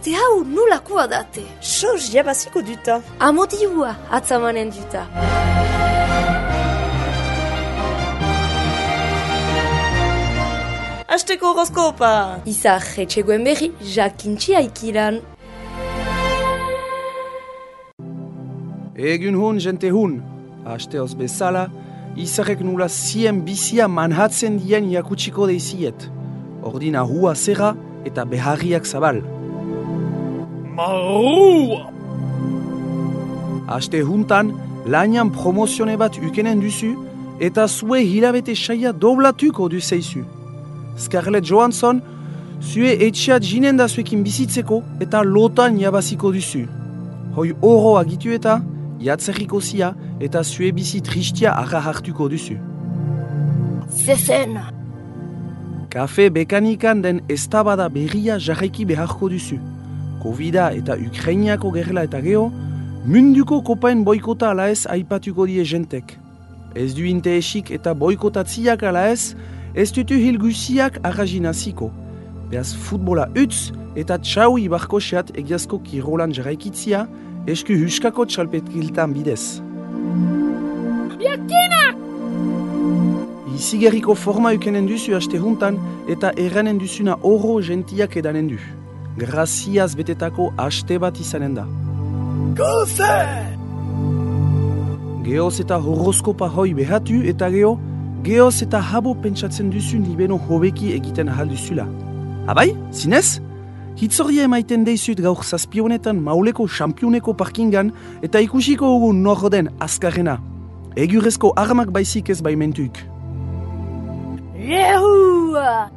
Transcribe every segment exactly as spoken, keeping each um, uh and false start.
Ate hau nolakoa date? Sos jabaziko duta. Amodiua atzamanen duta. Asteko horoskopa. Izar etxegoen berri jakintxi aikiran. Egun hun, jente hun. Asteoz bezala, izarek nula zien bizia manhatzen dien jakutsiko deiziet. Ordina hua zera eta beharriak zabal. Marrua! Aste huntan, lanian promozione bat ukenen duzu eta zue hilabete saia doblatuko duzeizu. Scarlett Johansson, zue etxeat jinen da zuekin bizitzeko eta lotan jabaziko duzu. Hoi oro agitu eta, jatzerriko zia eta zue bizi tristia arra hartuko duzu. Zezen! Kafe bekanikan den eztabada berria jarraiki beharko duzu. Covida eta Ukrainiako gerla eta geho, munduko kopain boikota ala ez aipatuko die jentek. Ez du inteesik eta boikotatziak ala ez, ez dutu hilguziak arrazinaziko. Beaz futbola utz eta txau ibarko xeat egiazko kirolan jarraikitzia, esku huskako txalpetkiltan bidez. Biakina! Izigerriko forma ukenen duzu aste juntan eta erranen duzuna oro gentiak edanen du. Graziaz betetako aste bat izanen da. Goze! Geoz eta horoskopa hoi behatu eta geho, geoz eta habo pentsatzen duzun libeno hobeki egiten ahal duzula. Abai, zinez? Hitzorria emaiten deizut gaur zazpionetan mauleko championeko parkingan eta ikusiko ugu norden azkarrena. Egurezko armak baizik ez baimentuk. Lehua!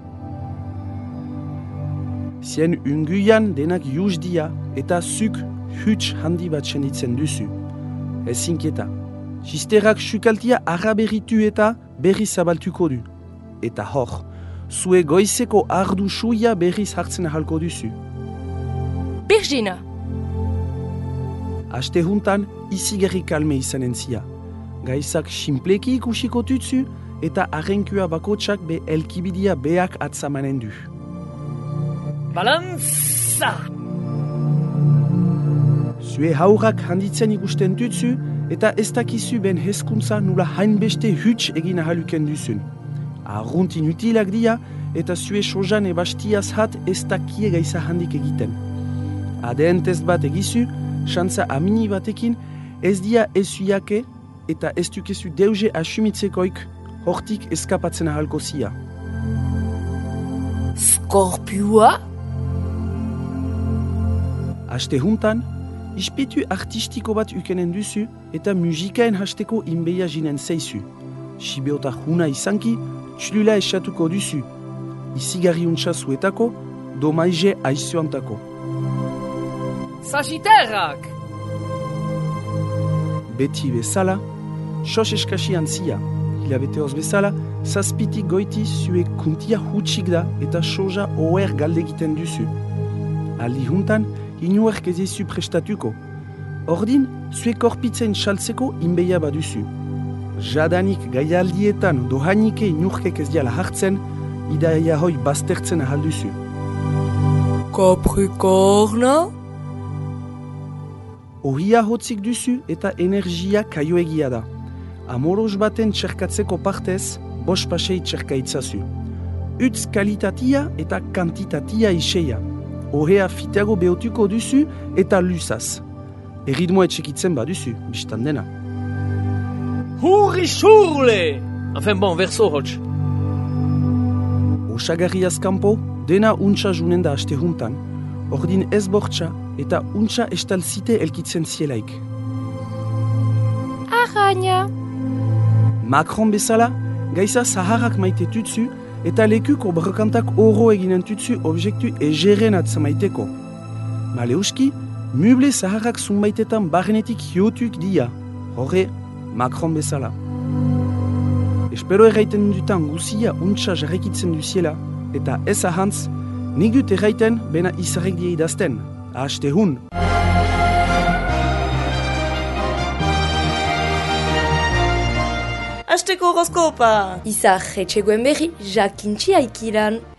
Zien unguian denak juzdia eta zuk huts handi bat senditzen duzu. Ez zinkieta. Sisterak sukaltia araberitu eta berri zabaltuko du. Eta hor, zue goizeko ardu suia berriz hartzen ahalko duzu. Birgina! Aste juntan izigerri kalme izanen zia. Gaizak simpleki ikusiko tutzu eta arrenkua bakotsak be elkibidia beak atzamanen du. Balanza! Zue haurak handitzen ikusten tutzu eta ez dakizu ben hezkuntza nula hainbeste huts egin ahaluken duzun. Arrunt inutilak dia eta zue sojan ebastiaz hat ez dakie gaiza handik egiten. Adeen test bat egizu, xantza amini batekin ez dia ezuiake eta ez dukezu deuze asumitzekoik hortik eskapatzen ahalko zia. Skorpiua? Aste juntan, ispitu artistiko bat ukenen duzu eta musikaen hasteko inbeia jinen zeizu. Sibeota juna izanki, txlula esatuko duzu. Izigarri untsa zuetako, domaize aizuantako. Sagitterrak! Beti bezala, sos eskasi antzia. Hilabeteoz bezala, zazpitik goiti zue kuntia hutsik da eta soja oer galdegiten duzu. Aldi juntan, inuerk ezezu prestatuko. Ordin, zue korpitzen saltzeko inbeia baduzu. Jadanik gaialdietan dohanike inurkek ez diala hartzen, idaia hoi baztertzen ahalduzu. Capricorna? Ohia hotzik duzu eta energia kaioegia da. Amoros baten txerkatzeko partez, bos pasei txerkaitzazu. Utz kalitatia eta kantitatia iseia. Ohea fiteago behotuko duzu eta luzaz. Erritmoa etxekitzen baduzu, biztan dena. Hurri xurle! Enfin bon, verso hotx. Osagarriaz kanpo, dena untsa junen da aste juntan. Ordin ez bortxa eta untsa estalzite elkitzen zielaik. Arraina! Macron bezala, gaiza zaharrak maite tutzu eta lekuko brokantak oro eginen tutzu objektu egeren atzamaiteko. Maleuski, muble zaharrak zunbaitetan barrenetik hiotuk dia. Horre, Macron bezala. Espero erraiten dutan guzia untsa jarrekitzen duziela eta ez ahantz, nik dut erraiten bena izarek die idazten. Aste hun! Asteko horoskopa. Izar etxegoen berri jakintxi aikiran.